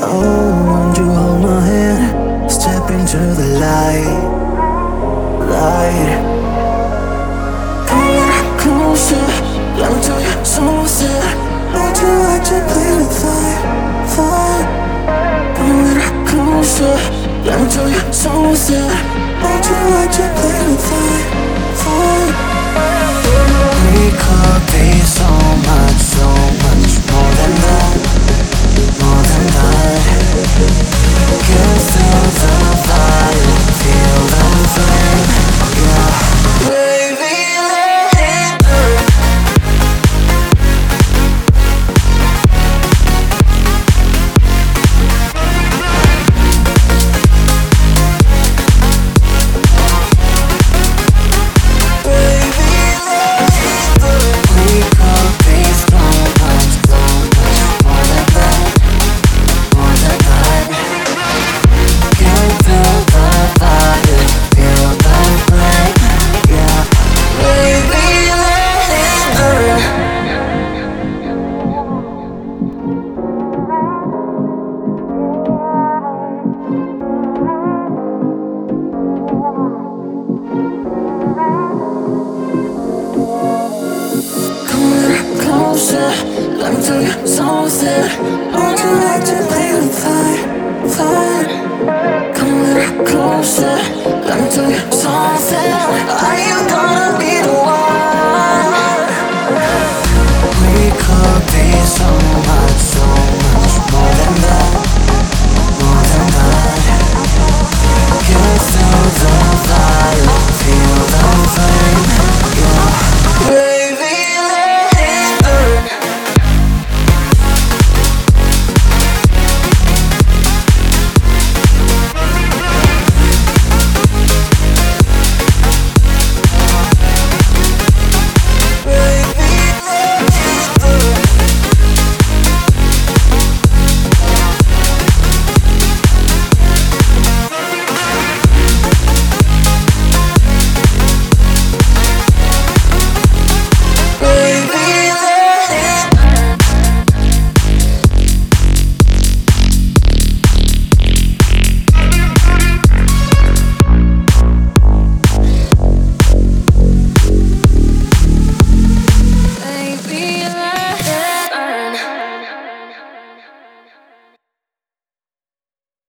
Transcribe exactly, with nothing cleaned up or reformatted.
Oh, won't you hold my hand? Step into the light, light. Come a little closer, let me tell you something sad. Would you like to play with fire, fire? Come a little closer, let me tell you something sad. Would you like to play with fire, fire? We could be so much, so much more than that, more than that. Can feel the fire, feel the flame, yeah. Baby, let it burn. Let me tell you something.